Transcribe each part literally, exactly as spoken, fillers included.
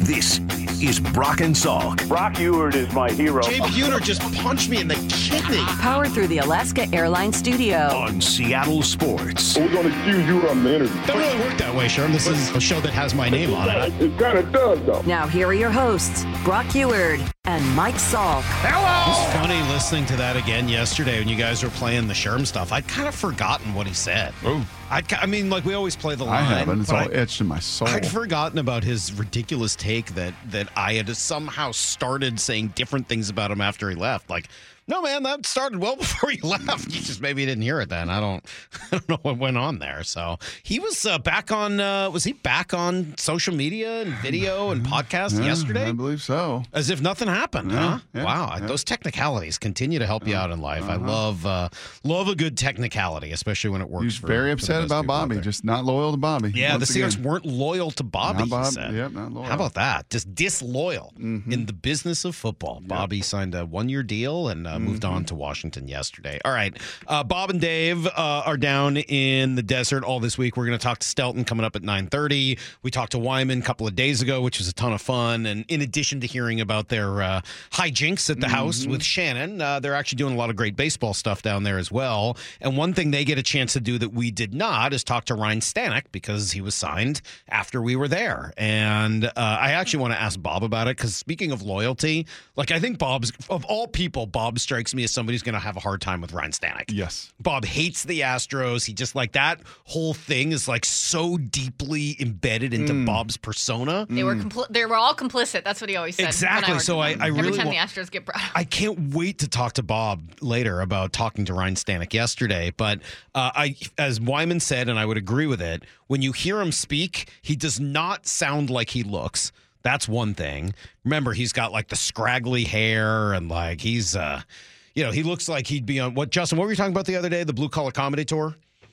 This is Brock and Salk. Brock Ewart is my hero. Jay Buhner just punched me in the kidney. Powered through the Alaska Airlines studio. On Seattle Sports. We're going to cue you on the interview. Doesn't really work that way, Sherm. This is a show that has my name on it. It kind of does, though. Now here are your hosts, Brock Ewart and Mike Salk. Hello! It was funny listening to that again yesterday when you guys were playing the Sherm stuff. I'd kind of forgotten what he said. Oh. I'd, I mean, like, we always play the line. I haven't. It's all I, etched in my soul. I'd forgotten about his ridiculous take that, that I had somehow started saying different things about him after he left. Like, no, man, that started well before you left. You just maybe didn't hear it then. I don't I don't know what went on there. So he was uh, back on, uh, was he back on social media and video and podcast yeah, yesterday? I believe so. As if nothing happened, Yeah, huh? yeah, wow. yeah. Those technicalities continue to help you out in life. Uh-huh. I love uh, love a good technicality, especially when it works. He's for, very for upset the best about people out Bobby, there. just not loyal to Bobby. Yeah, Once the Seahawks again. weren't loyal to Bobby, Not Bob- he said. Yep, not loyal. How about that? Just disloyal Mhm. in the business of football. Bobby signed a one-year deal and uh, moved on to Washington yesterday. All right. Uh, Bob and Dave uh, are down in the desert all this week. We're going to talk to Stelton coming up at nine thirty. We talked to Wyman a couple of days ago, which was a ton of fun. And in addition to hearing about their uh, hijinks at the house with Shannon, uh, they're actually doing a lot of great baseball stuff down there as well. And one thing they get a chance to do that we did not is talk to Ryan Stanek because he was signed after we were there. And uh, I actually want to ask Bob about it because speaking of loyalty, like I think Bob's, of all people, Bob strikes me as somebody who's going to have a hard time with Ryan Stanek. Yes. Bob hates the Astros. He just like that whole thing is like so deeply embedded into Mm. Bob's persona. They were compl- they were all complicit. That's what he always said. when Exactly. worked So with I- him. I every really time wa- the Astros get brought up. I can't wait to talk to Bob later about talking to Ryan Stanek yesterday. But uh, I, as Wyman said, and I would agree with it, when you hear him speak, he does not sound like he looks. That's one thing. Remember, he's got like the scraggly hair and like he's, uh, you know, he looks like he'd be on what, Justin, what were you talking about the other day? The Blue Collar Comedy Tour?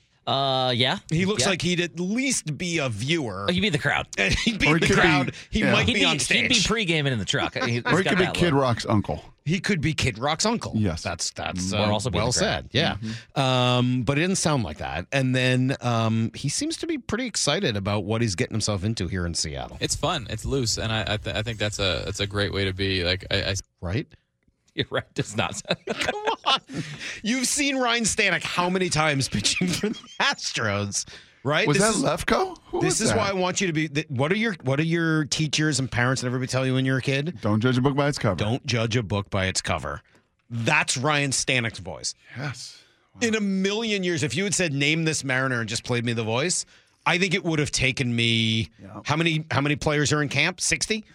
Uh, yeah. He looks Yeah. like he'd at least be a viewer. Oh, he'd be the crowd. And he'd be Or he the could be- crowd. he yeah. might He'd be, be, on he'd stage. be pre-gaming in the truck. He- he's Or he got could be that Kid look. Rock's uncle. He could be Kid Rock's uncle. Yes. That's that's Or uh, also be well the crowd. said. Yeah. Um, but it didn't sound like that. And then um, he seems to be pretty excited about what he's getting himself into here in Seattle. It's fun. It's loose, and I I, th- I think that's a that's a great way to be. Like I, I Right? You're right. Does not sound. Come on. You've seen Ryan Stanek how many times pitching for the Astros, right? Was This that is- Lefko? Who This was is that? why I want you to be. th- What are your What are your teachers and parents and everybody tell you when you're a kid? Don't judge a book by its cover. Don't judge a book by its cover. That's Ryan Stanek's voice. Yes. In a million years, if you had said name this Mariner and just played me the voice, I think it would have taken me how many how many players are in camp? sixty?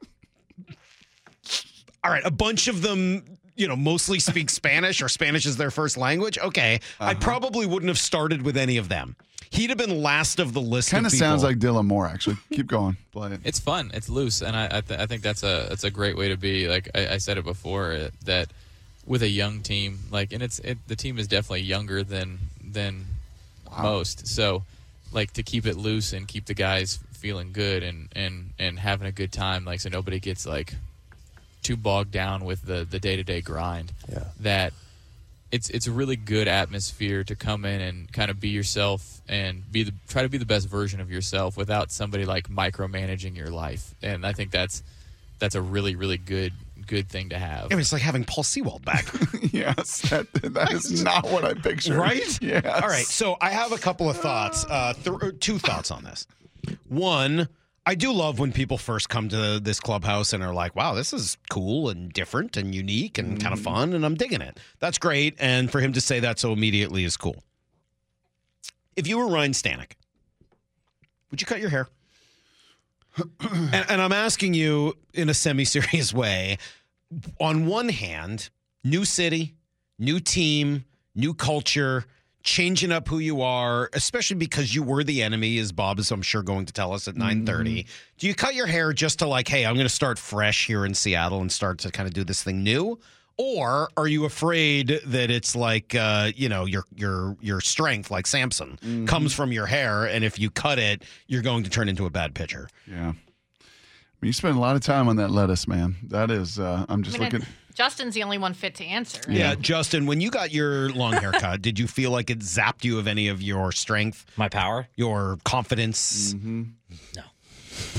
All right, a bunch of them, you know, mostly speak Spanish or Spanish is their first language. Okay. I probably wouldn't have started with any of them. He'd have been last of the list Kind of of people. sounds like Dylan Moore, actually. Keep going. Play it. it's fun. It's loose, and I I, th- I think that's a that's a great way to be. Like I, I said it before uh, that with a young team, like, and it's it, the team is definitely younger than than most. So, like to keep it loose and keep the guys feeling good and and and having a good time, like so nobody gets like too bogged down with the the day to day grind. Yeah. That it's it's a really good atmosphere to come in and kind of be yourself and be the try to be the best version of yourself without somebody like micromanaging your life. And I think that's that's a really really good good thing to have. I mean, it's like having Paul Sewald back. Yes. That, that is not what I pictured. Right? Yes. All right. So I have a couple of thoughts, uh, th- or two thoughts on this. One, I do love when people first come to this clubhouse and are like, wow, this is cool and different and unique and kind of fun, and I'm digging it. That's great. And for him to say that so immediately is cool. If you were Ryan Stanek, would you cut your hair? and, and I'm asking you in a semi-serious way. On one hand, new city, new team, new culture, changing up who you are, especially because you were the enemy, as Bob is, I'm sure, going to tell us at nine thirty. Do you cut your hair just to like, hey, I'm going to start fresh here in Seattle and start to kind of do this thing new? Or are you afraid that it's like, uh, you know, your your your strength, like Samson, Mm-hmm. comes from your hair, and if you cut it, you're going to turn into a bad pitcher? Yeah. I mean, you spend a lot of time on that lettuce, man. That is, uh, I'm just I mean, looking. Justin's the only one fit to answer. Right? Yeah, Justin, when you got your long haircut, did you feel like it zapped you of any of your strength, My power? your confidence? No.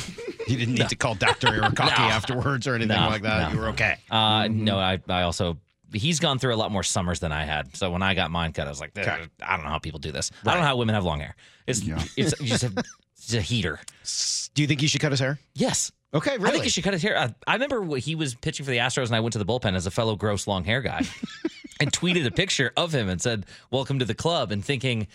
You didn't need No. to call Doctor Arakaki No. afterwards or anything No, like that. no. You were okay. Uh, No, I, I also, he's gone through a lot more summers than I had. So when I got mine cut, I was like, Okay. I don't know how people do this. I don't know how women have long hair. It's, Yeah. it's just a, it's a heater. Do you think he should cut his hair? Yes. Okay, really? I think he should cut his hair. I, I remember when he was pitching for the Astros, and I went to the bullpen as a fellow gross long hair guy and tweeted a picture of him and said, "Welcome to the club," and thinking,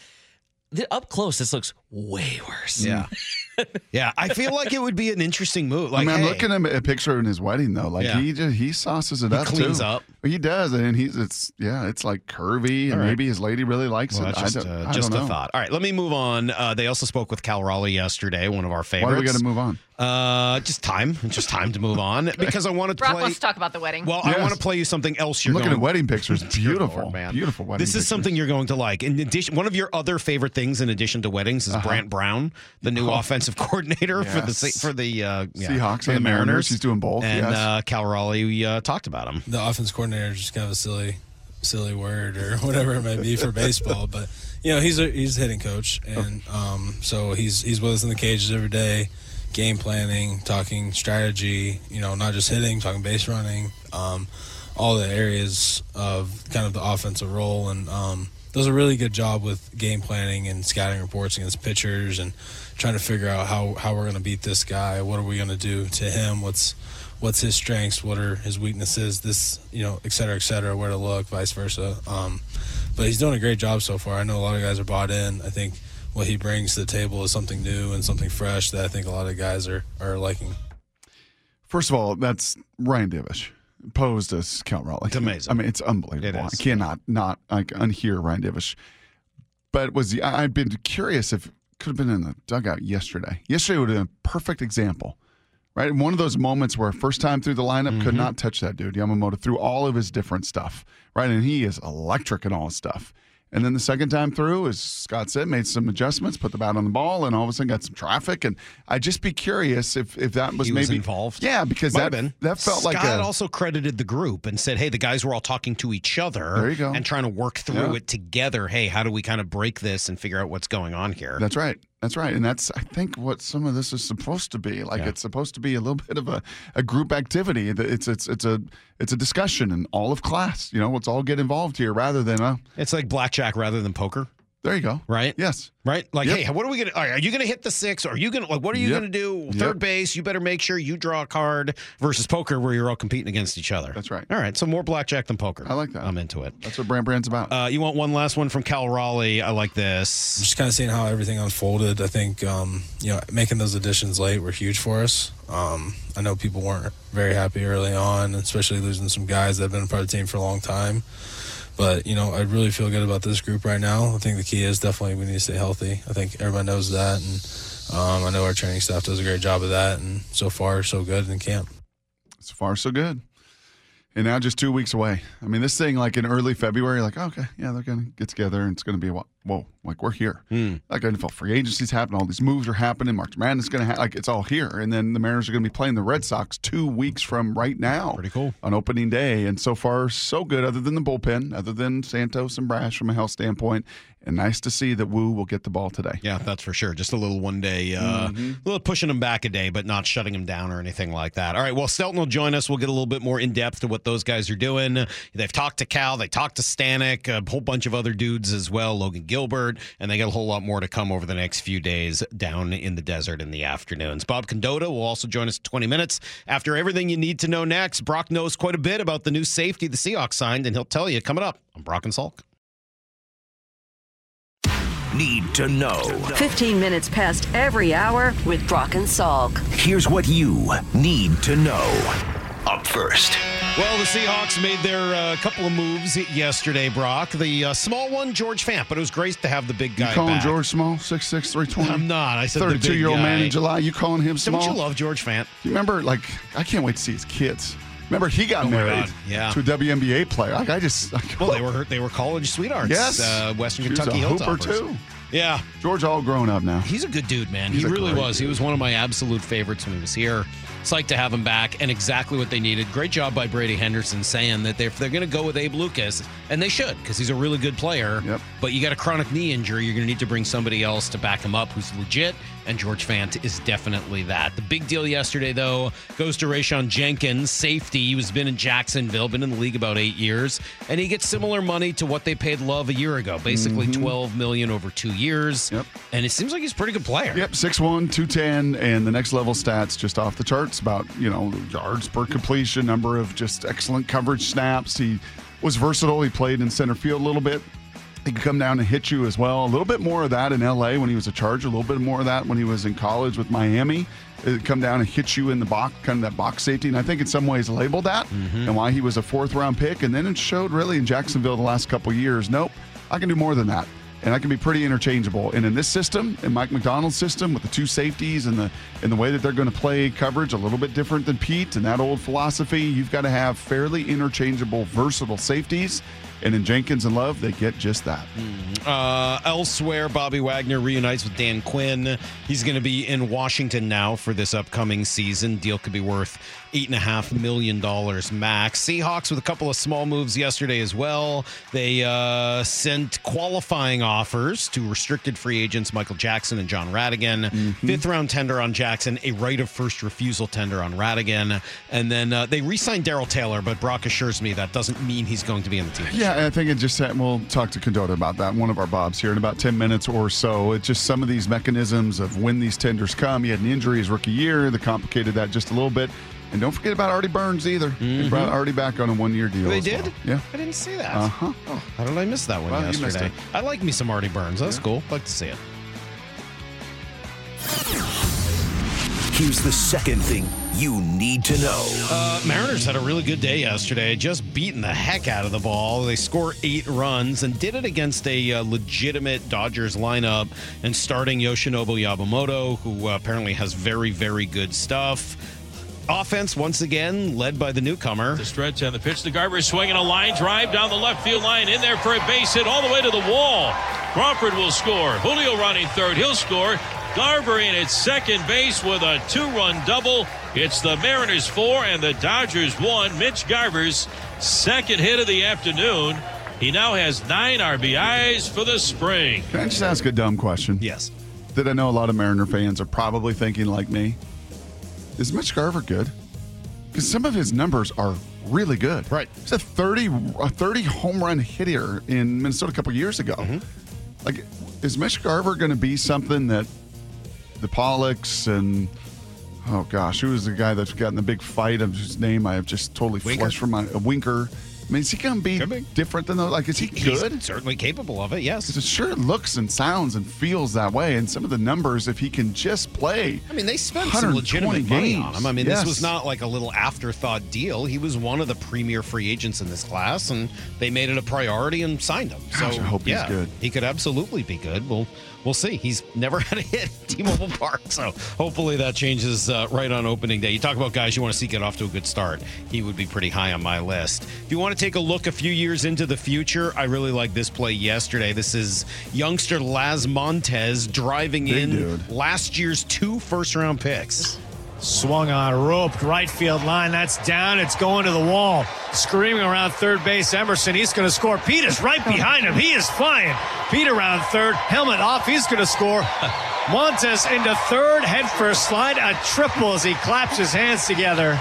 up close, this looks way worse. Yeah. Yeah, I feel like it would be an interesting move. Like, I mean, I'm hey, looking at a picture in his wedding though. Like Yeah. he just he sauces it He up cleans too. up. He does, and he's it's yeah, it's like curvy, and All right. maybe his lady really likes well, it. that's just, I don't, uh, I just don't a know. thought. All right, let me move on. Uh, they also spoke with Cal Raleigh yesterday, one of our favorites. Why do we got to move on? Uh, just time. Just time to move on because I wanted to Brock play. wants to talk about the wedding. Well, I Yes. want to play you something else. You're I'm looking going, at wedding pictures. Beautiful, Lord, man. beautiful wedding. This is pictures. something you're going to like. In addition, one of your other favorite things in addition to weddings is Brant Brown, the new Oh. offensive coordinator for the Yes. for the uh, yeah, Seahawks for and the Mariners. He's doing both, And yes. uh, Cal Raleigh, we uh, talked about him. The offense coordinator is just kind of a silly, silly word or whatever it may be for baseball, but you know he's a he's a hitting coach, and um, so he's he's with us in the cages every day, game planning, talking strategy. You know, not just hitting, talking base running, um, all the areas of kind of the offensive role, and um, does a really good job with game planning and scouting reports against pitchers and trying to figure out how how we're going to beat this guy. What are we going to do to him? What's what's his strengths, what are his weaknesses, this, you know, et cetera, et cetera, where to look, vice versa. Um, but he's doing a great job so far. I know a lot of guys are bought in. I think what he brings to the table is something new and something fresh that I think a lot of guys are, are liking. First of all, that's Ryan Divish posed as Cal Raleigh. It's amazing. I mean, it's unbelievable. It is. I cannot not like unhear Ryan Divish. But was the, I've been curious if it could have been in the dugout yesterday. Yesterday would have been a perfect example. Right, one of those moments where first time through the lineup Mm-hmm. could not touch that dude Yamamoto through all of his different stuff, right? And he is electric in all his stuff. And then the second time through, as Scott said, made some adjustments, put the bat on the ball, and all of a sudden got some traffic. And I'd just be curious if if that was He maybe was involved. Yeah, because Might that have been. that felt like Scott a, also credited the group and said, "Hey, the guys were all talking to each other There you go. and trying to work through Yeah. it together. Hey, how do we kind of break this and figure out what's going on here?" That's right. That's right. And that's, I think, what some of this is supposed to be. Like, Yeah. it's supposed to be a little bit of a, a group activity. It's it's it's a it's a discussion in all of class. You know, let's all get involved here rather than, uh, It's like blackjack rather than poker, there you go. right? Yes. Right? Like, Yep. hey, what are we gonna? Are you gonna hit the six? Or are you gonna like? What are you Yep. gonna do? Yep. Third base. You better make sure you draw a card. Versus poker, where you're all competing against each other. That's right. All right. So more blackjack than poker. I like that. I'm into it. That's what Brand Brand's about. Uh, you want one last one from Cal Raleigh? I like this. Just kind of seeing how everything unfolded. I think, um, you know, making those additions late were huge for us. Um, I know people weren't very happy early on, especially losing some guys that have been a part of the team for a long time. But, you know, I really feel good about this group right now. I think the key is definitely we need to stay healthy. I think everybody knows that. And um, I know our training staff does a great job of that. And so far, so good in camp. So far, so good. And now just two weeks away. I mean, this thing, like in early February, like, okay, yeah, they're going to get together and it's going to be a while. Whoa, like we're here. Mm. Like N F L free agency's happening. All these moves are happening. March Madness is going to happen. Like it's all here. And then the Mariners are going to be playing the Red Sox two weeks from right now. Pretty cool. On opening day. And so far, so good, other than the bullpen, other than Santos and Brash from a health standpoint. And nice to see that Wu will get the ball today. Yeah, that's for sure. Just a little one day, uh, Mm-hmm. a little pushing him back a day, but not shutting him down or anything like that. All right, well, Stelton will join us. We'll get a little bit more in depth to what those guys are doing. They've talked to Cal, they talked to Stanek, a whole bunch of other dudes as well, Logan Gilbert, and they got a whole lot more to come over the next few days down in the desert in the afternoons. Bob Condotta will also join us in twenty minutes. After everything you need to know next, Brock knows quite a bit about the new safety the Seahawks signed, and he'll tell you coming up on Brock and Salk. Need to know. fifteen minutes past every hour with Brock and Salk. Here's what you need to know. Up first. Well, the Seahawks made their uh, couple of moves yesterday, Brock. The uh, small one, George Fant, but it was great to have the big You guy calling back. George Small, six six, three twenty? I'm not. I said the big thirty-two-year-old man guy. in July. You calling him small? Don't you love George Fant? You remember, like, I can't wait to see his kids. Remember, he got Oh, my married God, yeah. to a W N B A player. Like, I just. Like, Well, they were they were college sweethearts. Yes. uh, Western She was Kentucky a hooper, Hilltoppers. too. Yeah, George all grown up now. he's a good dude, man. He's he a really great was. He dude. was one of my absolute favorites when he was here. psyched to have him back, and exactly what they needed. Great job by Brady Henderson saying that if they're going to go with Abe Lucas, and they should, because he's a really good player, Yep. but you got a chronic knee injury, you're going to need to bring somebody else to back him up who's legit, and George Fant is definitely that. The big deal yesterday, though, goes to Rayshon Jenkins, safety. He's been in Jacksonville, been in the league about eight years, and he gets similar money to what they paid Love a year ago, basically Mm-hmm. twelve million dollars over two years. Yep. And it seems like he's a pretty good player. Yep, six one, two ten, and the next level stats just off the charts about, you know, yards per completion, number of just excellent coverage snaps. He was versatile. He played in center field a little bit. He could come down and hit you as well. A little bit more of that in L A when he was a Charger, a little bit more of that when he was in college with Miami. It'd come down and hit you in the box, kind of that box safety. And I think in some ways labeled that Mm-hmm. and why he was a fourth round pick. And then it showed really in Jacksonville the last couple years, nope, I can do more than that. And I can be pretty interchangeable. And in this system, in Mike McDonald's system, with the two safeties and the and the way that they're going to play coverage, a little bit different than Pete and that old philosophy, you've got to have fairly interchangeable, versatile safeties. And in Jenkins and Love, they get just that. Uh, elsewhere, Bobby Wagner reunites with Dan Quinn. He's going to be in Washington now for this upcoming season. Deal could be worth eight and a half million dollars max. Seahawks with a couple of small moves yesterday as well. They uh, sent qualifying offers to restricted free agents Michael Jackson and John Radigan. Mm-hmm. Fifth round tender on Jackson, a right of first refusal tender on Radigan, and then uh, they re-signed Darryl Taylor. But Brock assures me that doesn't mean he's going to be in the team. Yeah, I think it just, we'll talk to Condota about that, one of our Bobs here in about ten minutes or so. It's just some of these mechanisms of when these tenders come. He had an injury his rookie year that complicated that just a little bit. And don't forget about Artie Burns either. They brought Artie back on a one-year deal. They as did? well. Yeah. I didn't see that. Uh-huh. Oh, how did I miss that one Well, you missed yesterday? it. I like me some Artie Burns. That's cool. Like to see it. Here's the second thing you need to know. Uh, Mariners had a really good day yesterday, just beating the heck out of the ball. They scored eight runs and did it against a uh, legitimate Dodgers lineup and starting Yoshinobu Yamamoto, who uh, apparently has very, very good stuff. Offense, once again, led by the newcomer. The stretch on the pitch. The Garber swinging a line drive down the left field line. In there for a base hit all the way to the wall. Crawford will score. Julio running third. He'll score. Garber in at second base with a two-run double. It's the Mariners four and the Dodgers one. Mitch Garver's second hit of the afternoon. He now has nine R B Is for the spring. Can I just ask a dumb question? Yes. That I know a lot of Mariner fans are probably thinking like me. Is Mitch Garver good? Because some of his numbers are really good. Right. He's a thirty, a thirty home run hitter in Minnesota a couple years ago. Mm-hmm. Like, is Mitch Garver going to be something that the Pollocks and, oh gosh, who was the guy that's gotten the big fight of his name? I have just totally Winker? flushed from my a Winker. I mean, is he going to be, Could be. different than those? Like, is he He's good? certainly capable of it, yes. Because it sure looks and sounds and feels that way. And some of the numbers, if he can just play. I mean, they spent one some hundred legitimate twenty money games. on him. I mean, Yes. this was not like a little afterthought deal. He was one of the premier free agents in this class, and they made it a priority and signed him. Gosh, so, I hope he's yeah, good. He could absolutely be good. We'll we'll see. He's never had a hit at T-Mobile Park, so hopefully that changes uh, right on opening day. You talk about guys you want to see get off to a good start. He would be pretty high on my list. If you want to take a look a few years into the future, I really like this play yesterday. This is youngster Laz Montez driving Big in dude. last year's two first-round picks. Swung on, roped, right field line. That's down. It's going to the wall. Screaming around third base, Emerson. He's going to score. Pete is right behind him. He is flying. Pete around third. Helmet off. He's going to score. Montez into third. Head first slide. A triple as he claps his hands together.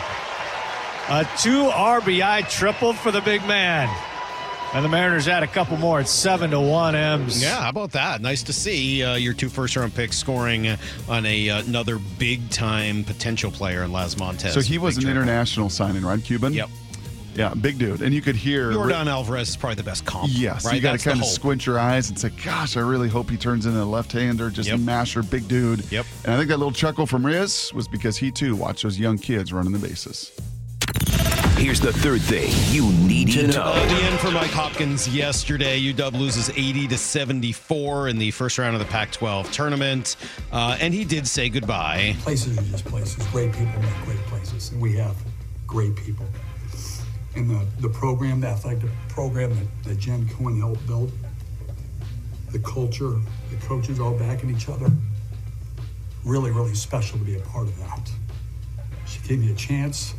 A two R B I triple for the big man. And the Mariners add a couple more. It's seven to one. M's. Yeah, how about that? Nice to see uh, your two first-round picks scoring on a uh, another big-time potential player in Laz Montez. So he was Big an triple. international signing, right? Cuban? Yep. Yeah, big dude. And you could hear. Jordan Alvarez is probably the best comp. Yes, right? you got That's to the kind of hope. squint your eyes and say, gosh, I really hope he turns into a left-hander, just Yep. a masher, big dude. Yep. And I think that little chuckle from Riz was because he, too, watched those young kids running the bases. Here's the third thing you need to know. Uh, the end for Mike Hopkins yesterday. U W loses eighty to seventy-four in the first round of the Pac twelve tournament. Uh, and he did say goodbye. Places are just places. Great people make great places. And we have great people. And the, the program, the athletic program that, that Jen Cohen helped build, the culture, the coaches all backing each other, really, really special to be a part of that. She gave me a chance.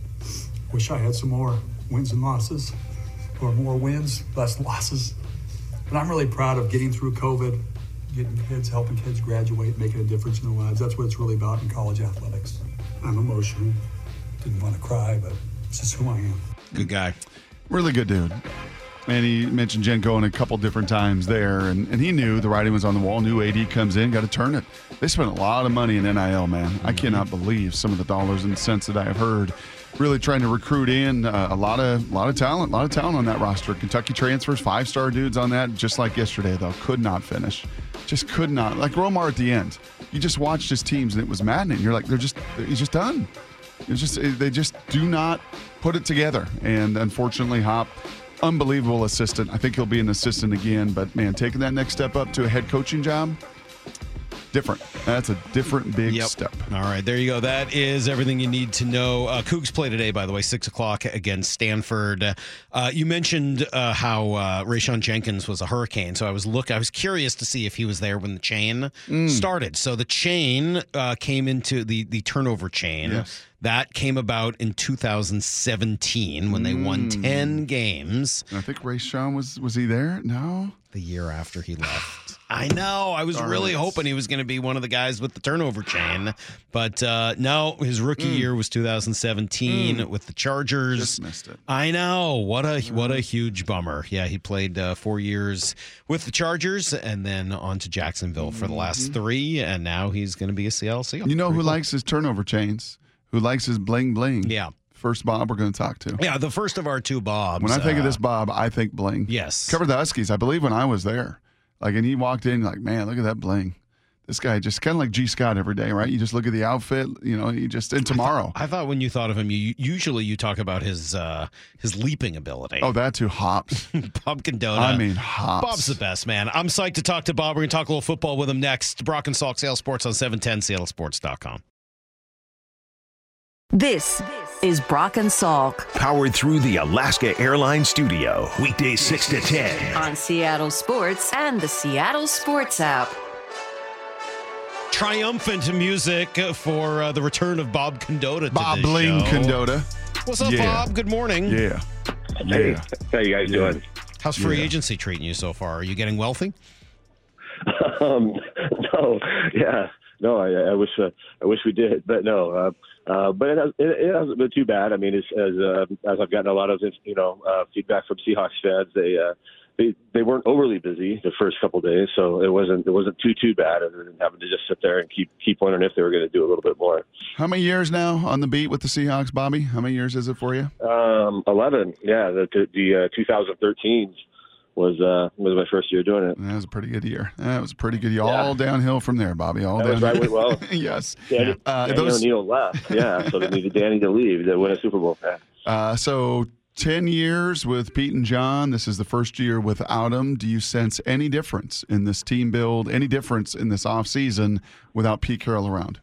Wish I had some more wins and losses, or more wins, less losses. But I'm really proud of getting through COVID, getting kids, helping kids graduate, making a difference in their lives. That's what it's really about in college athletics. I'm emotional. Didn't want to cry, but it's just who I am. Good guy. Really good dude. And he mentioned Jen Cohen a couple different times there, and, and he knew the writing was on the wall. New A D comes in, got to turn it. They spent a lot of money in N I L, man. Mm-hmm. I cannot believe some of the dollars and cents that I have heard. Really trying to recruit in uh, a lot of lot of talent, a lot of talent on that roster. Kentucky transfers, five-star dudes on that, just like yesterday, though. Could not finish. Just could not. Like Romar at the end. You just watched his teams, and it was maddening. You're like, they're just, he's just done. It's just They just do not put it together. And unfortunately, Hop, unbelievable assistant. I think he'll be an assistant again, but man, taking that next step up to a head coaching job, different. That's a different big yep. step. All right, there you go. That is everything you need to know. Uh, Cougs play today, by the way, six o'clock against Stanford. Uh, you mentioned uh, how uh, Rayshon Jenkins was a Hurricane, so I was look. I was curious to see if he was there when the chain mm. started. So the chain uh, came into the the turnover chain. Yes. That came about in two thousand seventeen when they won ten games. I think Rayshon was was he there? No, the year after he left. I know. I was Darn really it. hoping he was going to be one of the guys with the turnover chain, but uh, no. His rookie mm. year was two thousand seventeen mm. with the Chargers. Just missed it. I know. What a what a huge bummer. Yeah, he played uh, four years with the Chargers and then on to Jacksonville for the last mm-hmm. three, and now he's going to be a Seattle Seahawks. You know who likes his turnover chains? Who likes his bling bling? Yeah. First Bob we're going to talk to. Yeah, the first of our two Bobs. When I think uh, of this Bob, I think bling. Yes. Covered the Huskies, I believe, when I was there. Like, and he walked in, like, man, look at that bling. This guy just kind of like G. Scott every day, right? You just look at the outfit, you know, he just, and tomorrow. I thought, I thought when you thought of him, you usually you talk about his uh, his leaping ability. Oh, that too, hops. Bob Condotta. I mean, hops. Bob's the best, man. I'm psyched to talk to Bob. We're going to talk a little football with him next. Brock and Salk, Seattle Sports on seven ten, Seattle Sports dot com. This is Brock and Salk. Powered through the Alaska Airlines studio. Weekdays six to ten. On Seattle Sports and the Seattle Sports app. Triumphant music for uh, the return of Bob Condotta to Bob this Bling show. Condotta. What's up, yeah. Bob? Good morning. Yeah. Hey, yeah. how you guys yeah. doing? How's free yeah. agency treating you so far? Are you getting wealthy? Um, no, yeah. No, I, I wish uh, I wish we did, but no. Uh, uh, but it, has, it, it hasn't been too bad. I mean, as as, uh, as I've gotten a lot of you know uh, feedback from Seahawks fans, they uh, they they weren't overly busy the first couple of days, so it wasn't it wasn't too too bad. Other than having to just sit there and keep keep wondering if they were going to do a little bit more. How many years now on the beat with the Seahawks, Bobby? How many years is it for you? Um, eleven. Yeah, the the uh, twenty thirteen was uh, was my first year doing it. That was a pretty good year. That was a pretty good year. Yeah. All downhill from there, Bobby. All that downhill. Was right, well. yes. Danny, uh, Danny those... O'Neal left. Yeah, so they needed Danny to leave to win a Super Bowl. Yeah. Uh, so ten years with Pete and John. This is the first year without them. Do you sense any difference in this team build? Any difference in this offseason without Pete Carroll around?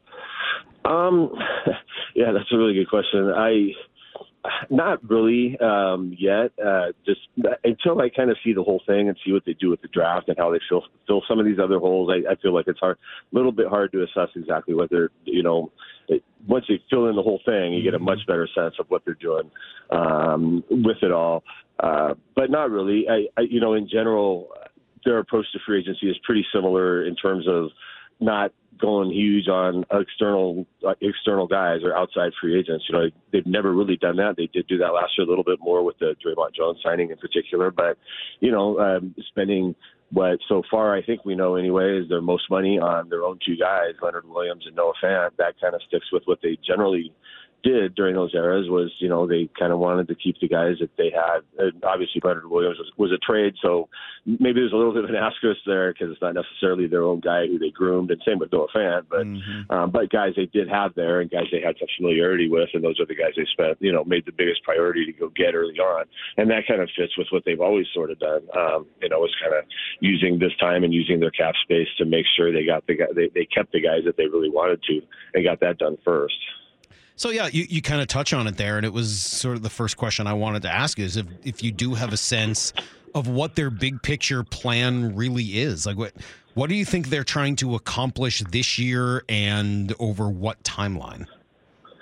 Um, yeah, that's a really good question. I. Not really um, yet. Uh, just until I kind of see the whole thing and see what they do with the draft and how they fill fill some of these other holes. I, I feel like it's hard, a little bit hard to assess exactly what they're. You know, it, once they fill in the whole thing, you get a much better sense of what they're doing um, with it all. Uh, but not really. I, I, you know, in general, their approach to free agency is pretty similar in terms of not going huge on external uh, external guys or outside free agents. You know, they've never really done that. They did do that last year a little bit more with the Draymond Jones signing in particular. But, you know, um, spending what so far I think we know anyway is their most money on their own two guys, Leonard Williams and Noah Fant. That kind of sticks with what they generally did during those eras was, you know, they kind of wanted to keep the guys that they had. And obviously, Leonard Williams was, was a trade, so maybe there's a little bit of an asterisk there because it's not necessarily their own guy who they groomed, and same with Noah Fant, but mm-hmm. um, but guys they did have there and guys they had some familiarity with, and those are the guys they spent, you know, made the biggest priority to go get early on, and that kind of fits with what they've always sort of done. Um, you know, it's kind of using this time and using their cap space to make sure they got the guy, they, they kept the guys that they really wanted to and got that done first. So, yeah, you, you kind of touch on it there, and it was sort of the first question I wanted to ask you is if, if you do have a sense of what their big picture plan really is. Like, what what do you think they're trying to accomplish this year and over what timeline?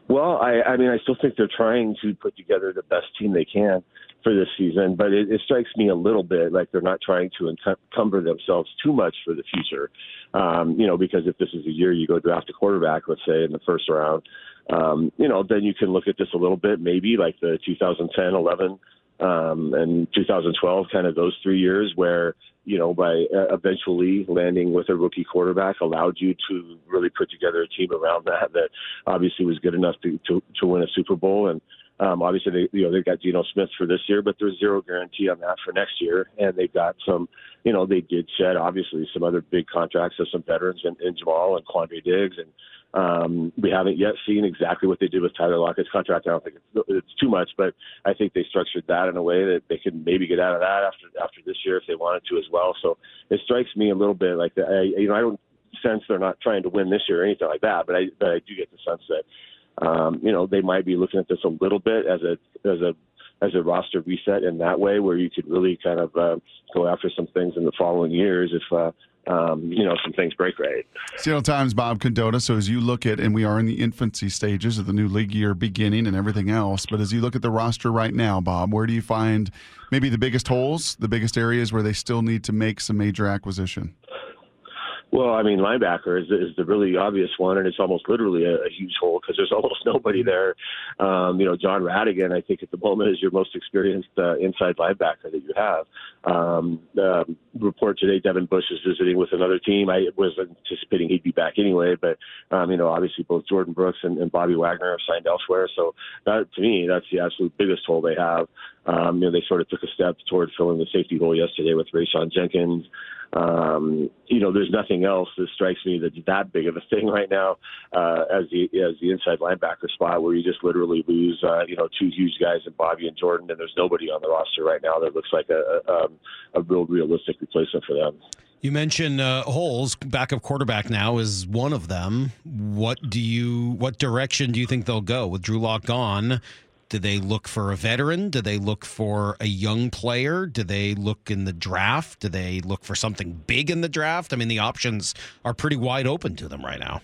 Well, I, I mean, I still think they're trying to put together the best team they can for this season, but it, it strikes me a little bit like they're not trying to encumber themselves too much for the future. Um, you know, because if this is a year you go draft a quarterback, let's say in the first round, um, you know, then you can look at this a little bit, maybe like the two thousand ten, eleven, um, and two thousand twelve, kind of those three years where, you know, by uh, eventually landing with a rookie quarterback allowed you to really put together a team around that that obviously was good enough to to, to win a Super Bowl. And um, obviously, they, you know, they've got Geno Smith for this year, but there's zero guarantee on that for next year. And they've got some, you know, they did shed, obviously, some other big contracts of some veterans in, in Jamal and Quandre Diggs. And um, we haven't yet seen exactly what they did with Tyler Lockett's contract. I don't think it's, it's too much, but I think they structured that in a way that they could maybe get out of that after after this year if they wanted to as well. So it strikes me a little bit like that. I, you know, I don't sense they're not trying to win this year or anything like that, but I, but I do get the sense that, um, you know, they might be looking at this a little bit as a as a as a roster reset in that way, where you could really kind of uh, go after some things in the following years if. Uh, Um, you know, some things break right. Seattle Times, Bob Condotta. So as you look at, and we are in the infancy stages of the new league year beginning and everything else, but as you look at the roster right now, Bob, where do you find maybe the biggest holes, the biggest areas where they still need to make some major acquisition? Well, I mean, linebacker is, is the really obvious one, and it's almost literally a, a huge hole because there's almost nobody there. Um, you know, John Radigan, I think at the moment is your most experienced uh, inside linebacker that you have. Um, um, report today, Devin Bush is visiting with another team. I was anticipating he'd be back anyway, but, um, you know, obviously both Jordan Brooks and, and Bobby Wagner have signed elsewhere. So that, to me, that's the absolute biggest hole they have. Um, you know, they sort of took a step toward filling the safety hole yesterday with Rayshon Jenkins. Um, you know, there's nothing else that strikes me that's that big of a thing right now uh, as the as the inside linebacker spot, where you just literally lose, uh, you know, two huge guys in Bobby and Jordan, and there's nobody on the roster right now that looks like a a, um, a real realistic replacement for them. You mentioned uh, holes. Backup quarterback now is one of them. What do you? What direction do you think they'll go with Drew Lock gone? Do they look for a veteran? Do they look for a young player? Do they look in the draft? Do they look for something big in the draft? I mean, the options are pretty wide open to them right now.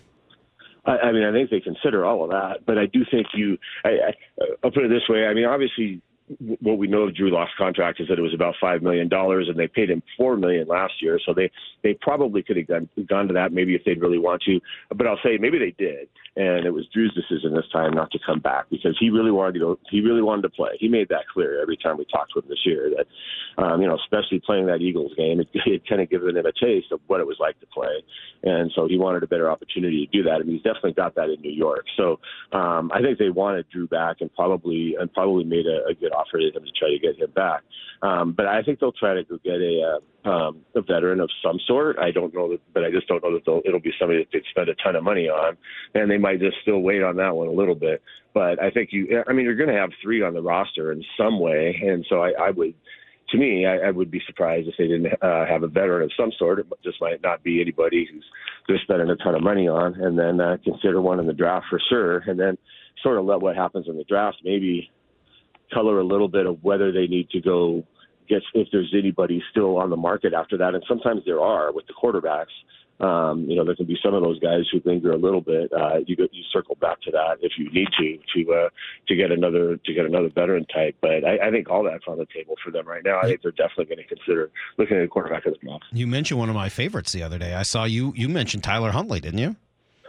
I, I mean, I think they consider all of that, but I do think you. I, I, I'll put it this way. I mean, obviously, what we know of Drew Lock's contract is that it was about five million dollars, and they paid him four million dollars last year. So they, they probably could have gone, gone to that maybe if they'd really want to. But I'll say maybe they did, and it was Drew's decision this time not to come back because he really wanted to go. He really wanted to play. He made that clear every time we talked to him this year that, um, you know, especially playing that Eagles game, it, it kind of given him a taste of what it was like to play, and so he wanted a better opportunity to do that, and he's definitely got that in New York. So um, I think they wanted Drew back, and probably and probably made a, a good offer to him to try to get him back. Um, but I think they'll try to go get a, uh, um, a veteran of some sort. I don't know that, but I just don't know that they'll, it'll be somebody that they'd spend a ton of money on, and they might just still wait on that one a little bit. But I think you, I mean, you're going to have three on the roster in some way, and so I, I would, to me, I, I would be surprised if they didn't uh, have a veteran of some sort. It just might not be anybody who's they're spending a ton of money on, and then uh, consider one in the draft for sure, and then sort of let what happens in the draft maybe color a little bit of whether they need to go get, if there's anybody still on the market after that. And sometimes there are with the quarterbacks. Um, you know, there can be some of those guys who linger a little bit. Uh, you go, you circle back to that if you need to to uh, to get another to get another veteran type. But I, I think all that's on the table for them right now. I think they're definitely going to consider looking at a quarterback as well. You mentioned one of my favorites the other day. I saw you. You mentioned Tyler Huntley, didn't you?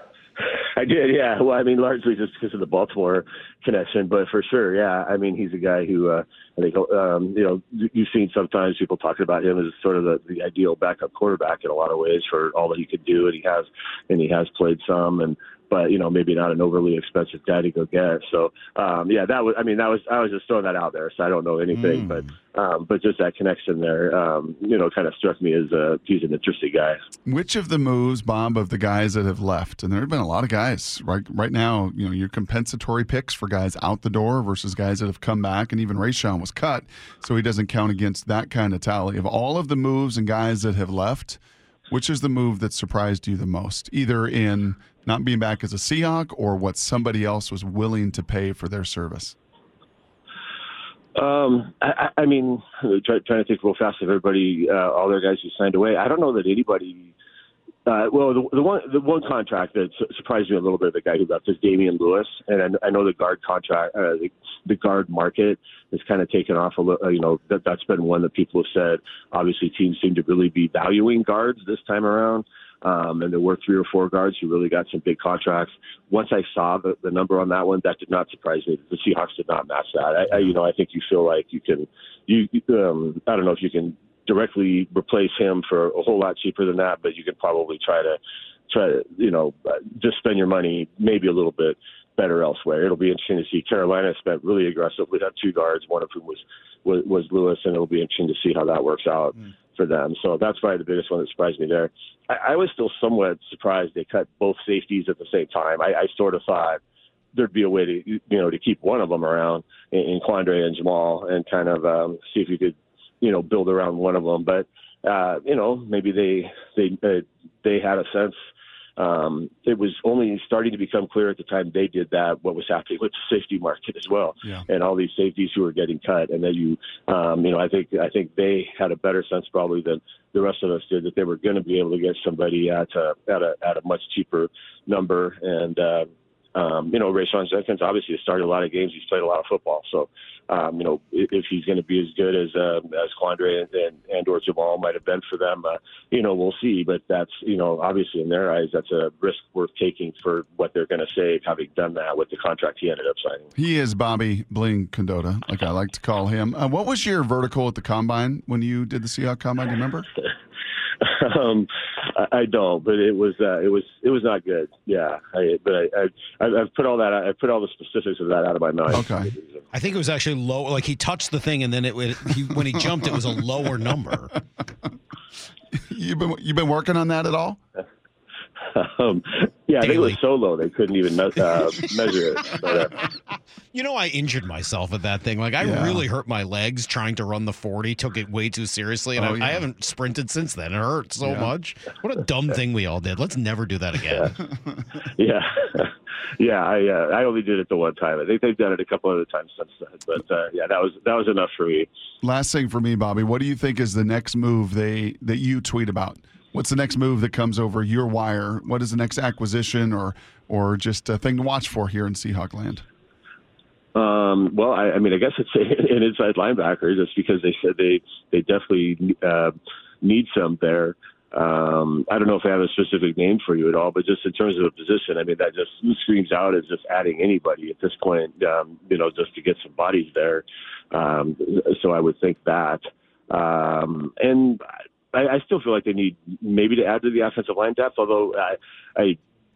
I did, yeah. Well, I mean, largely just because of the Baltimore connection, but for sure, yeah. I mean, he's a guy who uh, I think, um, you know, you've seen sometimes people talking about him as sort of the, the ideal backup quarterback in a lot of ways for all that he could do, and he has, and he has played some, and but you know, maybe not an overly expensive guy to go get. So, um, yeah, that was. I mean, that was. I was just throwing that out there, so I don't know anything, mm. but um, but just that connection there, um, you know, kind of struck me as uh, he's an interesting guy. Which of the moves, Bob, of the guys that have left, and there have been a lot of guys right right now, you know, your compensatory picks for guys out the door versus guys that have come back, and even Rayshon was cut, so he doesn't count against that kind of tally. Of all of the moves and guys that have left, which is the move that surprised you the most, either in not being back as a Seahawk or what somebody else was willing to pay for their service? Um, I, I mean, try, trying to think real fast of everybody, uh, all their guys who signed away. I don't know that anybody Uh, well, the, the one the one contract that su- surprised me a little bit, the guy who left is Damian Lewis, and I, I know the guard contract, uh, the, the guard market has kind of taken off a little. You know, that that's been one that people have said. Obviously, teams seem to really be valuing guards this time around, um, and there were three or four guards who really got some big contracts. Once I saw the, the number on that one, that did not surprise me. The Seahawks did not match that. I, I you know, I think you feel like you can, you um, I don't know if you can directly replace him for a whole lot cheaper than that, but you could probably try to try to you know just spend your money maybe a little bit better elsewhere. It'll be interesting to see. Carolina spent really aggressively, had two guards, one of whom was was, was Lewis, and it'll be interesting to see how that works out mm. for them. So that's probably the biggest one that surprised me there. I, I was still somewhat surprised they cut both safeties at the same time. I, I sort of thought there'd be a way to you know to keep one of them around in, in Quandre and Jamal and kind of um, see if you could you know, build around one of them. But, uh, you know, maybe they they uh, they had a sense. Um, it was only starting to become clear at the time they did that what was happening with the safety market as well, yeah. and all these safeties who were getting cut. And then you, um, you know, I think I think they had a better sense probably than the rest of us did that they were going to be able to get somebody at a, at a at a much cheaper number. And uh, um, you know, Rayshon Jenkins obviously has started a lot of games. He's played a lot of football, so. Um, you know, if he's going to be as good as uh, as Quandre and, and, and or Jamal might have been for them, uh, you know, we'll see. But that's, you know, obviously in their eyes, that's a risk worth taking for what they're going to save, having done that with the contract he ended up signing. He is Bobby Bling Condotta, like I like to call him. Uh, what was your vertical at the Combine when you did the Seahawks Combine? Do you remember? um, I, I don't, but it was uh, it was it was not good. Yeah, I, but I, I I've put all that I put all the specifics of that out of my mind. Okay. I think it was actually low. Like he touched the thing, and then it, it he, when he jumped, it was a lower number. You've been you've been working on that at all? Um, yeah, I think it was so low they couldn't even me- uh, measure it. But, uh, you know, I injured myself at that thing. Like I Yeah. really hurt my legs trying to run the forty. Took it way too seriously, and Oh, I, yeah. I haven't sprinted since then. It hurt so Yeah. much. What a dumb thing we all did. Let's never do that again. yeah, yeah. I uh, I only did it the one time. I think they've done it a couple other times since then. But uh, yeah, that was that was enough for me. Last thing for me, Bobby. What do you think is the next move they that you tweet about? What's the next move that comes over your wire? What is the next acquisition or or just a thing to watch for here in Seahawk land? Um, well, I, I mean, I guess it's an inside linebacker just because they said they they definitely uh, need some there. Um, I don't know if I have a specific name for you at all, but just in terms of a position, I mean, that just screams out as just adding anybody at this point, um, you know, just to get some bodies there. Um, so I would think that. Um, and I, I still feel like they need maybe to add to the offensive line depth, although I, I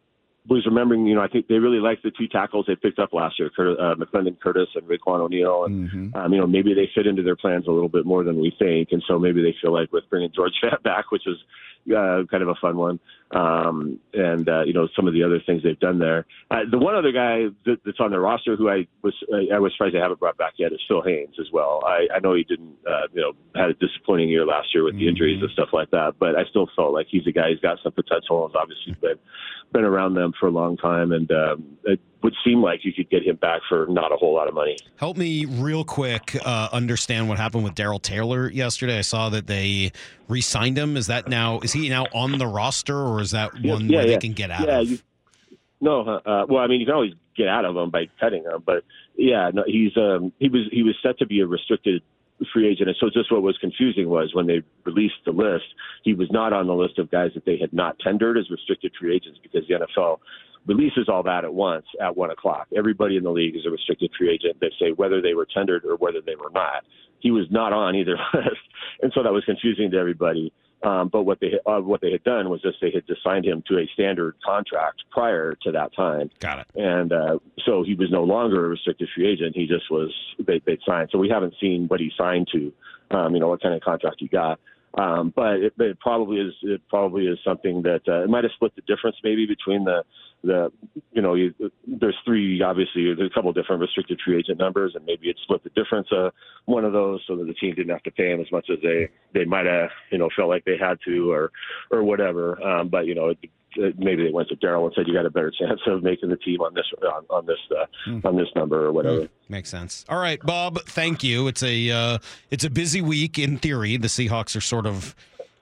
was remembering, you know, I think they really liked the two tackles they picked up last year, Curtis, uh, McClendon Curtis and Raekwon O'Neal. And, mm-hmm. um, you know, maybe they fit into their plans a little bit more than we think. And so maybe they feel like with bringing George Fant back, which is uh, kind of a fun one, um, and, uh, you know, some of the other things they've done there. Uh, the one other guy that, that's on their roster who I was I, I was surprised they haven't brought back yet is Phil Haynes as well. I, I know he didn't, uh, you know, had a disappointing year last year with the mm-hmm. injuries and stuff like that, but I still felt like he's a guy who's got some potential and has obviously been, been around them for a long time, and um, it would seem like you could get him back for not a whole lot of money. Help me real quick uh, understand what happened with Darrell Taylor yesterday. I saw that they re-signed him. Is that now? Is he now on the roster, or is that Yeah, one yeah, where yeah. they can get out yeah, of? You, no, uh, well, I mean, you can always get out of him by cutting him, but yeah, no, he's um, he was he was set to be a restricted free agent, and so just what was confusing was when they released the list, he was not on the list of guys that they had not tendered as restricted free agents because the N F L releases all that at once at one o'clock. Everybody in the league is a restricted free agent. They say whether they were tendered or whether they were not. He was not on either list, and so that was confusing to everybody. Um, but what they uh, what they had done was just they had assigned him to a standard contract prior to that time. Got it. And uh, so he was no longer a restricted free agent. He just was they they signed. So we haven't seen what he signed to, um, you know, what kind of contract he got. Um, but it, it probably is it probably is something that uh, it might have split the difference maybe between the the you know you, there's three obviously there's a couple of different restricted free agent numbers, and maybe it split the difference of one of those so that the team didn't have to pay him as much as they they might have you know felt like they had to or or whatever. Um, but you know it, it, maybe they went to Darrell and said you got a better chance of making the team on this on, on this uh, mm. on this number or whatever. Mm. Makes sense. All right, Bob. Thank you. It's a uh, it's a busy week in theory. The Seahawks are sort of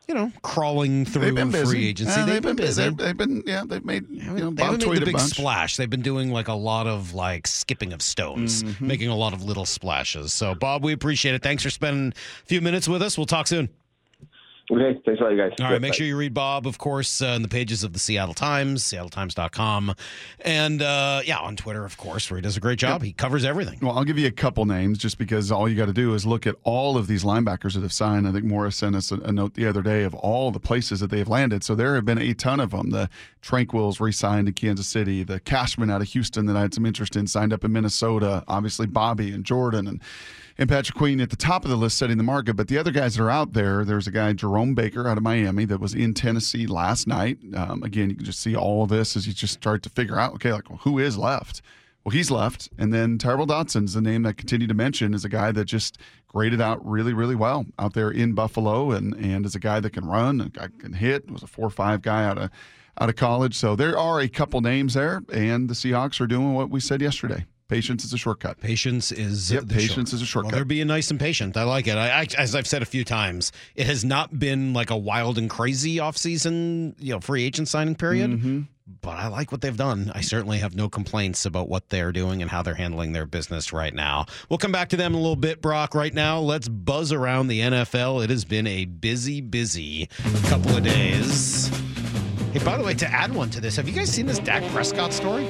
you know, crawling through They've been busy. free agency. Yeah, they've, been busy. They've, they've been, yeah, they've made, you know, They Bob haven't made tweeted the big a bunch. splash. They've been doing like a lot of like skipping of stones, Mm-hmm. making a lot of little splashes. So, Bob, we appreciate it. Thanks for spending a few minutes with us. We'll talk soon. Okay, thanks a lot, you guys. All right, make Bye. sure you read Bob, of course, uh, in the pages of the Seattle Times, seattle times dot com. And, uh, yeah, on Twitter, of course, where he does a great job. He covers everything. Well, I'll give you a couple names just because all you got to do is look at all of these linebackers that have signed. I think Morris sent us a, a note the other day of all the places that they have landed. So there have been a ton of them. The Tranquils re-signed to Kansas City. The Cashman out of Houston that I had some interest in signed up in Minnesota. Obviously, Bobby and Jordan and And Patrick Queen at the top of the list setting the market. But the other guys that are out there, there's a guy, Jerome Baker, out of Miami that was in Tennessee last night. Um, again, you can just see all of this as you just start to figure out, okay, like, well, who is left? Well, he's left. And then Tyrell Dodson's the name that I continue to mention is a guy that just graded out really, really well out there in Buffalo and, and is a guy that can run, a guy can hit, was a four five guy out of out of college. So there are a couple names there, and the Seahawks are doing what we said yesterday. Patience is a shortcut. Patience is yep. the Patience short. is a shortcut. Well, they're being nice and patient. I like it. I, I, as I've said a few times, it has not been like a wild and crazy offseason, you know, free agent signing period. Mm-hmm. But I like what they've done. I certainly have no complaints about what they're doing and how they're handling their business right now. We'll come back to them in a little bit, Brock. Right now, let's buzz around the N F L. It has been a busy, busy couple of days. Hey, by the way, to add one to this, have you guys seen this Dak Prescott story?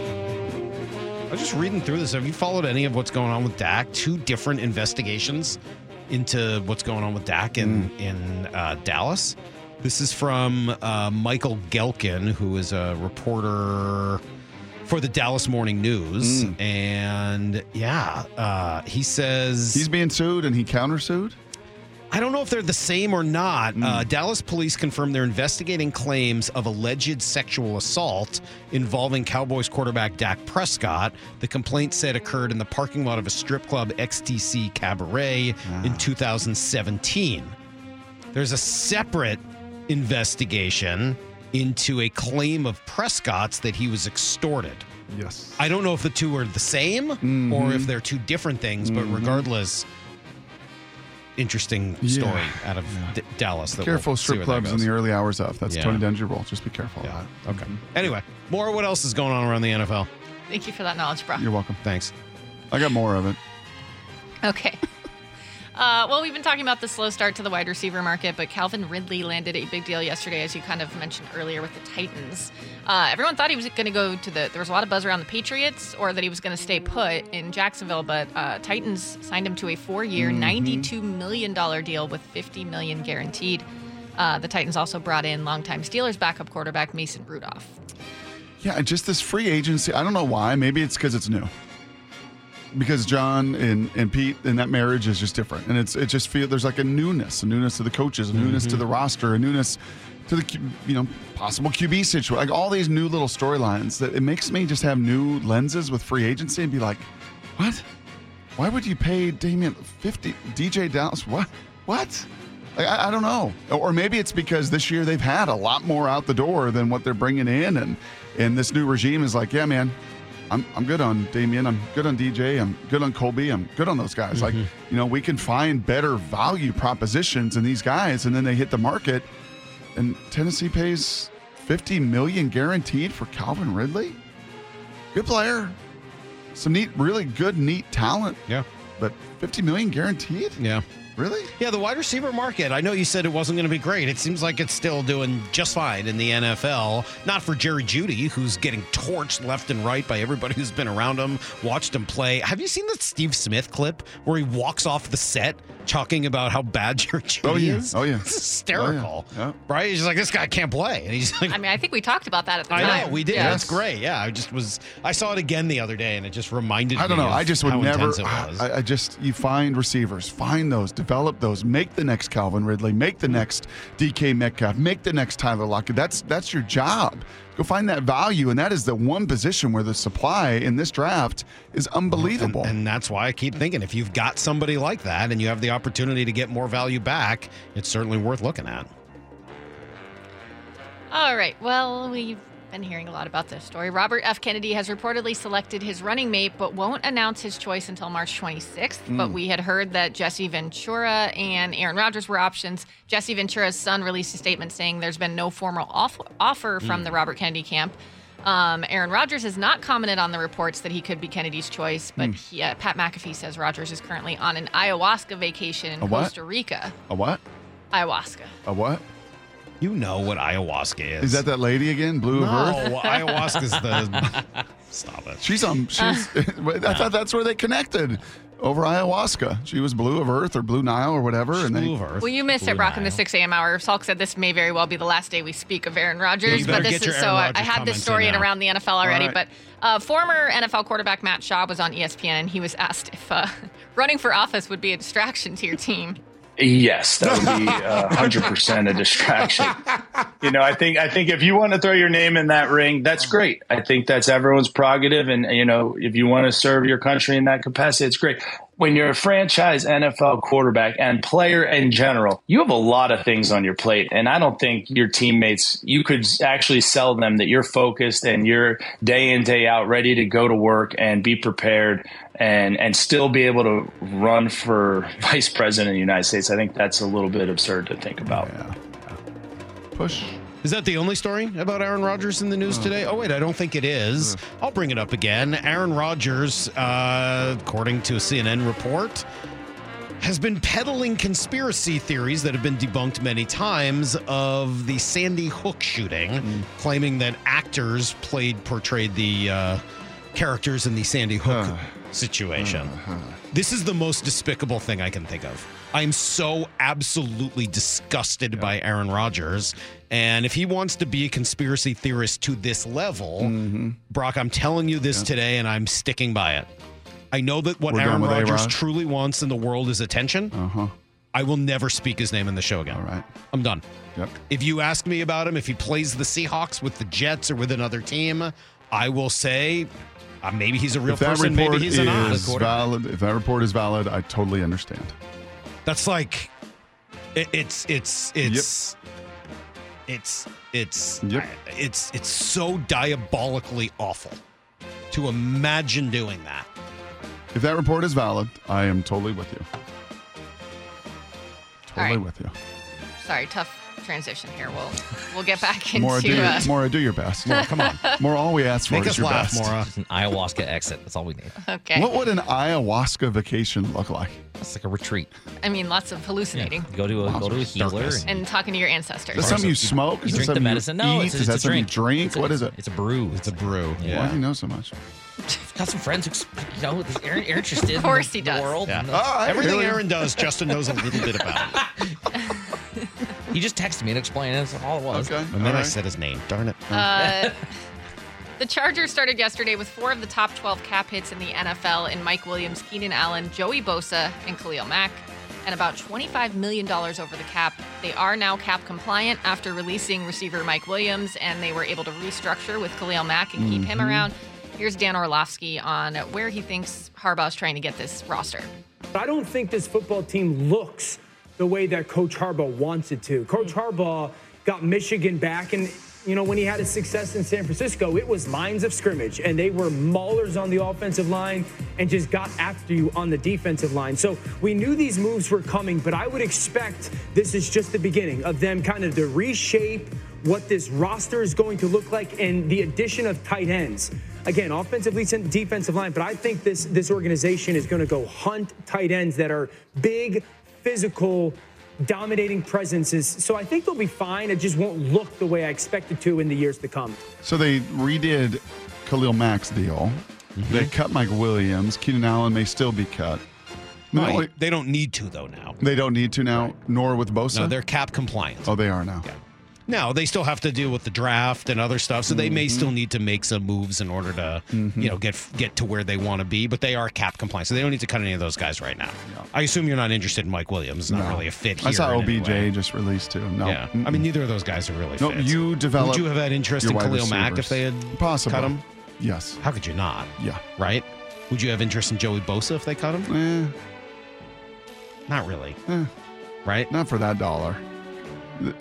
I was just reading through this. Have you followed any of what's going on with Dak? Two different investigations into what's going on with Dak in, mm. in uh, Dallas. This is from uh, Michael Gelkin, who is a reporter for the Dallas Morning News. Mm. And, yeah, uh, he says... He's being sued and he countersued? I don't know if they're the same or not. Mm. Uh, Dallas police confirmed they're investigating claims of alleged sexual assault involving Cowboys quarterback Dak Prescott. The complaint said occurred in the parking lot of a strip club, X T C Cabaret, ah. in two thousand seventeen. There's a separate investigation into a claim of Prescott's that he was extorted. Yes. I don't know if the two are the same mm-hmm. or if they're two different things, but mm-hmm. regardless... Interesting story yeah. out of yeah. D- Dallas. Be careful, we'll strip clubs in the early hours of. That's yeah. Tony Dungy rule. Just be careful. Yeah. Okay. Mm-hmm. Anyway, more. What else is going on around the N F L? Thank you for that knowledge, bro. You're welcome. Thanks. I got more of it. Okay. Uh, well, we've been talking about the slow start to the wide receiver market, but Calvin Ridley landed a big deal yesterday, as you kind of mentioned earlier with the Titans. Uh, everyone thought he was going to go to the, there was a lot of buzz around the Patriots, or that he was going to stay put in Jacksonville, but uh, Titans signed him to a four-year, mm-hmm. ninety-two million dollars deal with fifty million dollars guaranteed. Uh, the Titans also brought in longtime Steelers backup quarterback Mason Rudolph. Yeah, just this free agency. I don't know why. Maybe it's because it's new. Because John and, and Pete and that marriage is just different. And it's it just feel there's like a newness, a newness to the coaches, a newness mm-hmm. to the roster, a newness to the, you know, possible Q B situation. Like all these new little storylines that it makes me just have new lenses with free agency and be like, what? Why would you pay Damian fifty, D J Dallas? What? What? Like, I, I don't know. Or maybe it's because this year they've had a lot more out the door than what they're bringing in. And, and this new regime is like, yeah, man, I'm I'm good on Damian. I'm good on D J. I'm good on Colby. I'm good on those guys. Mm-hmm. Like, you know, we can find better value propositions in these guys, and then they hit the market, and Tennessee pays fifty million dollars guaranteed for Calvin Ridley. Good player. Some neat, really good, neat talent. Yeah. But fifty million dollars guaranteed? Yeah. Really? Yeah, the wide receiver market. I know you said it wasn't going to be great. It seems like it's still doing just fine in the N F L. Not for Jerry Jeudy, who's getting torched left and right by everybody who's been around him, watched him play. Have you seen the Steve Smith clip where he walks off the set talking about how bad Jerry Jeudy oh, yeah. is? Oh, yeah. It's hysterical. Oh, yeah. Yeah. Right? He's just like, this guy can't play. And he's like, I mean, I think we talked about that at the I time. know, we did. Yeah. That's great. Yeah, I just was, I saw it again the other day, and it just reminded me I don't know. of I just would how never, intense it was. I, I just, you find receivers, find those, develop those, make the next Calvin Ridley, make the next D K Metcalf, make the next Tyler Lockett. That's that's your job. Go find that value, and that is the one position where the supply in this draft is unbelievable. And, and that's why I keep thinking if you've got somebody like that and you have the opportunity to get more value back, it's certainly worth looking at. All right. Well, we've Been hearing a lot about this story. Robert F. Kennedy has reportedly selected his running mate, but won't announce his choice until March twenty-sixth. Mm. But we had heard that Jesse Ventura and Aaron Rodgers were options. Jesse Ventura's son released a statement saying there's been no formal off- offer from mm. the Robert Kennedy camp. Um, Aaron Rodgers has not commented on the reports that he could be Kennedy's choice, but mm. he, uh, Pat McAfee says Rodgers is currently on an ayahuasca vacation in a Costa Rica. A what? Ayahuasca. A what? You know what ayahuasca is. Is that that lady again? Blue no, of Earth? No, ayahuasca's the... Stop it. She's on... She's, I thought that's where they connected. Over ayahuasca. She was Blue of Earth or Blue Nile or whatever. She's and they, Blue of Earth. Well, you missed Blue it, Brock, Nile. in the six a.m. hour. Salk said this may very well be the last day we speak of Aaron Rodgers. You but this get your is so Aaron I, I had this story in now. around the N F L already. right. But uh, former N F L quarterback Matt Schaub was on E S P N, and he was asked if uh, running for office would be a distraction to your team. Yes, that would be uh, one hundred percent a distraction. You know, I think I think if you want to throw your name in that ring, that's great. I think that's everyone's prerogative. And, you know, if you want to serve your country in that capacity, it's great. When you're a franchise N F L quarterback and player in general, you have a lot of things on your plate. And I don't think your teammates, you could actually sell them that you're focused and you're day in, day out, ready to go to work and be prepared and, and still be able to run for vice president of the United States. I think that's a little bit absurd to think about. Yeah. Push. Is that the only story about Aaron Rodgers in the news oh. today? Oh, wait, I don't think it is. Oh. I'll bring it up again. Aaron Rodgers, uh, according to a C N N report, has been peddling conspiracy theories that have been debunked many times of the Sandy Hook shooting, mm. claiming that actors played, portrayed the uh, characters in the Sandy Hook uh. situation. Uh-huh. This is the most despicable thing I can think of. I'm so absolutely disgusted yeah. by Aaron Rodgers. And if he wants to be a conspiracy theorist to this level, mm-hmm. Brock, I'm telling you this yeah. today, and I'm sticking by it. I know that what We're Aaron Rodgers A-Rod. truly wants in the world is attention. Uh-huh. I will never speak his name in the show again. All right. I'm done. Yep. If you ask me about him, if he plays the Seahawks with the Jets or with another team, I will say... Uh, maybe he's a real if that person. Report Maybe he's an is valid. If that report is valid, I totally understand. That's like, it, it's it's it's yep. it's it's yep. it's it's so diabolically awful to imagine doing that. If that report is valid, I am totally with you. Totally right. with you. Sorry, tough transition here. We'll we'll get back into Maura, do your, uh, Maura, do your best. Maura, come on. Maura, all we ask for Make is us your laugh, best. Maura. An ayahuasca exit. That's all we need. Okay. What would an ayahuasca vacation look like? It's like a retreat. I mean, lots of hallucinating Yeah. Go to a Wow, go to a healer. And, and talking to your ancestors. Is that something you smoke? you Is that drink the something medicine. you No, eat? it's, Is it's that a something drink. you drink? It's a, what is it? It's a brew. It's a brew. Yeah. Why do you know so much? Got some friends who, you know, they're interested Of course in he the, the does. world. Yeah. And, All uh, right, Everything here we- Aaron does, Justin knows a little bit about it. He just texted me and explained it. That's all it was. Okay. And then all I right. said his name. Darn it. Uh, the Chargers started yesterday with four of the top twelve cap hits in the N F L in Mike Williams, Keenan Allen, Joey Bosa, and Khalil Mack, and about twenty-five million dollars over the cap. They are now cap compliant after releasing receiver Mike Williams, and they were able to restructure with Khalil Mack and keep Mm-hmm. him around. Here's Dan Orlovsky on where he thinks Harbaugh's trying to get this roster. I don't think this football team looks the way that Coach Harbaugh wants it to. Coach Harbaugh got Michigan back, and you know, when he had his success in San Francisco, it was lines of scrimmage, and they were maulers on the offensive line and just got after you on the defensive line. So we knew these moves were coming, but I would expect this is just the beginning of them kind of to reshape what this roster is going to look like and the addition of tight ends. Again, offensively and defensive line, but I think this this organization is going to go hunt tight ends that are big, physical, dominating presences. So I think they'll be fine. It just won't look the way I expect it to in the years to come. So they redid Khalil Mack's deal. Mm-hmm. They cut Mike Williams. Keenan Allen may still be cut. No, No, they don't need to, though, now. they don't need to now, nor with Bosa. No, they're cap compliant. Oh, they are now. Yeah. Now, they still have to deal with the draft and other stuff, so they may still need to make some moves in order to, Mm-hmm. you know, get get to where they want to be, but they are cap compliant, so they don't need to cut any of those guys right now. Yeah. I assume you're not interested in Mike Williams. It's not No. really a fit here. I saw in O B J any way. just released too. No. Yeah. Mm-mm. I mean, neither of those guys are really No, fits. you develop Would you have had interest in your wide Khalil Mack if receivers. they had Possibly. cut him? Yes. How could you not? Yeah. Right? Would you have interest in Joey Bosa if they cut him? Eh, Not really. eh, Right? not for that dollar.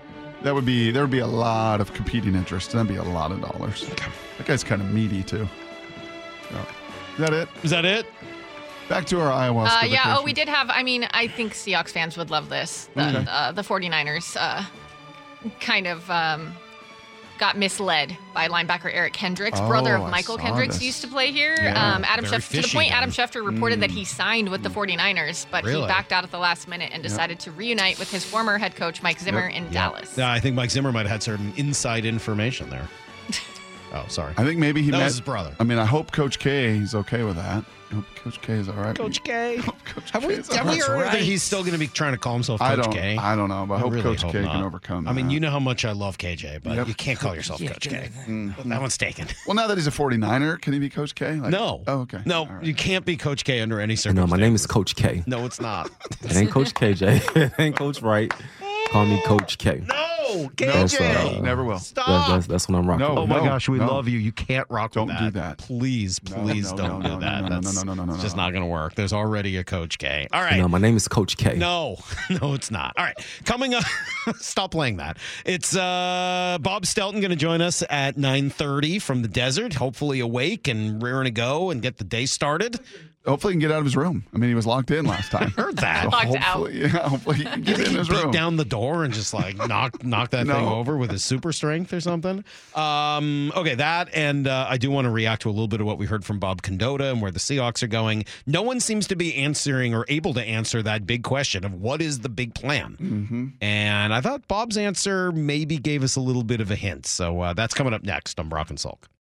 That would be there would be a lot of competing interest. That'd be a lot of dollars. That guy's kind of meaty too. So, is that it? Is that it? Back to our ayahuasca. Uh, yeah, vacation. oh, we did have, I mean, I think Seahawks fans would love this. The, Okay. uh, the 49ers uh, kind of um, got misled by linebacker Eric Kendricks, Oh, brother of I Michael saw Kendricks, this. used to play here. Yeah. um, Adam Very Schefter, to the fishy point then. Adam Schefter reported that Mm. he signed with the 49ers, but Really? he backed out at the last minute and decided to reunite with his former head coach, Mike Zimmer, in Dallas. Yeah, I think Mike Zimmer might have had some inside information there. Oh, sorry. I think maybe he That met was his brother. I mean, I hope Coach K is okay with that. I hope Coach K is all right. Coach K. Coach Have we, K is have all we right. heard that right. he's still going to be trying to call himself Coach I don't. K? I don't know, but I, hope really Coach hope K not. can overcome. I mean, that. you know how much I love K J, but Yep. you can't call yourself Yeah, Coach get K. rid of that. Mm-hmm. That one's taken. Well, now that he's a 49er, can he be Coach K? Like- No. Oh, okay. No, All right. you can't be Coach K under any No, circumstances. my name is Coach K. No, it's not. It ain't Coach K J. It ain't Coach Wright. Call me Coach K. No, K J. That's, uh, Never will. Stop. That's, that's, that's what I'm rocking. No. Oh my no, gosh, we no. love you. You can't rock Don't with do that. that. Please, No, please no, don't no, do no, that. no, no, That's no, no, no, no, it's just no. not going to work. There's already a Coach K. All right. No, my name is Coach K. No, no, it's not. All right, coming up. Stop playing that. It's uh, Bob Stelton going to join us at nine thirty from the desert. Hopefully awake and rearing to go and get the day started. Hopefully, he can get out of his room. I mean, he was locked in last time. Heard that. So Locked out. hopefully, yeah, hopefully he can You get think in he his beat room. down the door and just like knock knock that No. thing over with his super strength or something? Um, okay, that and uh, I do want to react to a little bit of what we heard from Bob Condotta and where the Seahawks are going. No one seems to be answering or able to answer that big question of what is the big plan. Mm-hmm. And I thought Bob's answer maybe gave us a little bit of a hint. So uh, that's coming up next on Brock and Salk.